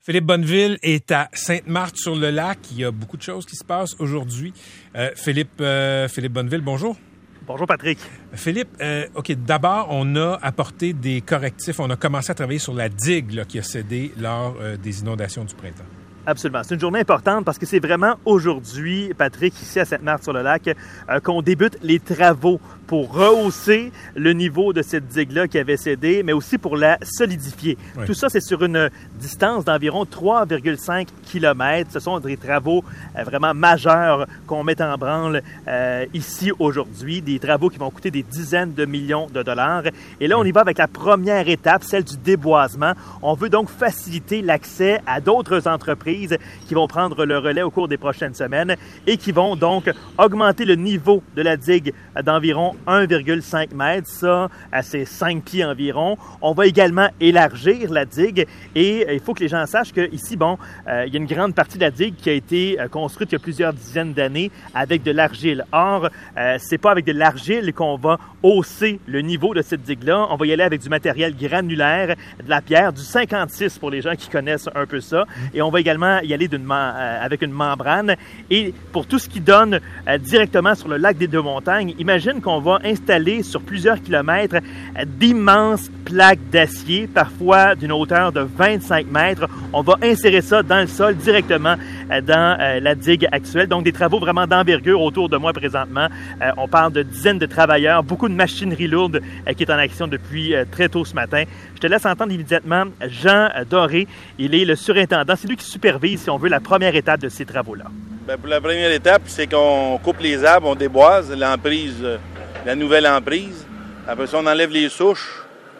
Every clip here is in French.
Philippe Bonneville est à Sainte-Marthe-sur-le-Lac. Il y a beaucoup de choses qui se passent aujourd'hui. Philippe Bonneville, bonjour. Bonjour Patrick. Philippe, OK, d'abord, on a apporté des correctifs. On a commencé à travailler sur la digue là, qui a cédé lors des inondations du printemps. Absolument. C'est une journée importante parce que c'est vraiment aujourd'hui, Patrick, ici à Sainte-Marthe-sur-le-Lac, qu'on débute les travaux pour rehausser le niveau de cette digue-là qui avait cédé, mais aussi pour la solidifier. Oui. Tout ça, c'est sur une distance d'environ 3,5 km. Ce sont des travaux vraiment majeurs qu'on met en branle ici aujourd'hui, des travaux qui vont coûter des dizaines de millions de dollars. Et là, on y va avec la première étape, celle du déboisement. On veut donc faciliter l'accès à d'autres entreprises qui vont prendre le relais au cours des prochaines semaines et qui vont donc augmenter le niveau de la digue d'environ 1,5 mètre, ça, à ses 5 pieds environ. On va également élargir la digue et il faut que les gens sachent qu'ici, il y a une grande partie de la digue qui a été construite il y a plusieurs dizaines d'années avec de l'argile. Or, c'est pas avec de l'argile qu'on va hausser le niveau de cette digue-là. On va y aller avec du matériel granulaire, de la pierre, du 56 pour les gens qui connaissent un peu ça. Et on va également y aller avec une membrane. Et pour tout ce qui donne directement sur le lac des Deux-Montagnes, imagine qu'on va installer sur plusieurs kilomètres d'immenses plaques d'acier, parfois d'une hauteur de 25 mètres. On va insérer ça dans le sol directement dans la digue actuelle. Donc, des travaux vraiment d'envergure autour de moi présentement. On parle de dizaines de travailleurs, beaucoup de machinerie lourde qui est en action depuis très tôt ce matin. Je te laisse entendre immédiatement Jean Doré. Il est le surintendant. C'est lui qui supervise, si on veut, la première étape de ces travaux-là. Bien, pour la première étape, c'est qu'on coupe les arbres, on déboise l'emprise, la nouvelle emprise. Après ça, on enlève les souches,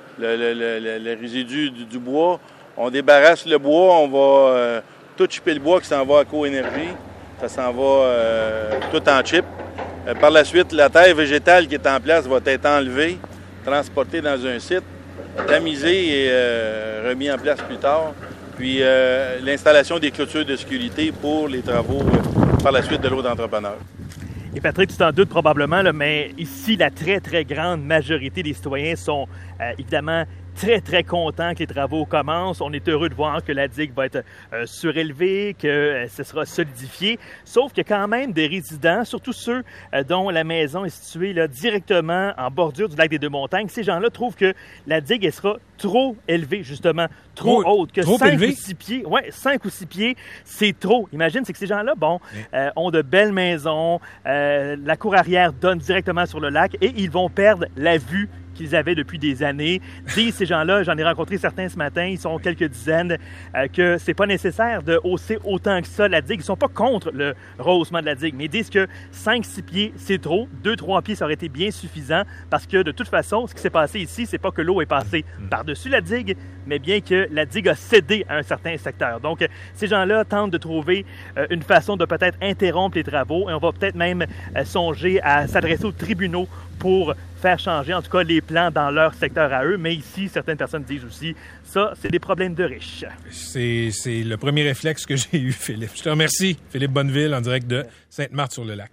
le résidu du bois. On débarrasse le bois, on va tout chipper le bois qui s'en va à Co-Énergie. Ça s'en va tout en chip. Par la suite, la terre végétale qui est en place va être enlevée, transportée dans un site, tamisée et remis en place plus tard. Puis l'installation des clôtures de sécurité pour les travaux par la suite de l'autre entrepreneur. Et Patrick, tu t'en doutes probablement, là, mais ici, la très, très grande majorité des citoyens sont évidemment très, très contents que les travaux commencent. On est heureux de voir que la digue va être surélevée, que ce sera solidifié. Sauf qu'il y a quand même des résidents, surtout ceux dont la maison est située là, directement en bordure du lac des Deux-Montagnes. Ces gens-là trouvent que la digue elle sera trop élevée, justement, trop haute. Que trop 5 élevée? ou 6 pieds, 5 ou 6 pieds, c'est trop. Imagine, c'est que ces gens-là, ont de belles maisons, la cour arrière donne directement sur le lac et ils vont perdre la vue qu'ils avaient depuis des années. Disent ces gens-là, j'en ai rencontré certains ce matin, ils sont quelques dizaines, que c'est pas nécessaire de hausser autant que ça la digue. Ils sont pas contre le rehaussement de la digue, mais ils disent que 5-6 pieds, c'est trop. 2-3 pieds, ça aurait été bien suffisant parce que de toute façon, ce qui s'est passé ici, c'est pas que l'eau est passée par-dessus la digue, mais bien que la digue a cédé à un certain secteur. Donc, ces gens-là tentent de trouver une façon de peut-être interrompre les travaux et on va peut-être même songer à s'adresser aux tribunaux pour faire changer, en tout cas, les plans dans leur secteur à eux. Mais ici, certaines personnes disent aussi, ça, c'est des problèmes de riches. C'est le premier réflexe que j'ai eu, Philippe. Je te remercie, Philippe Bonneville, en direct de Sainte-Marthe-sur-le-Lac.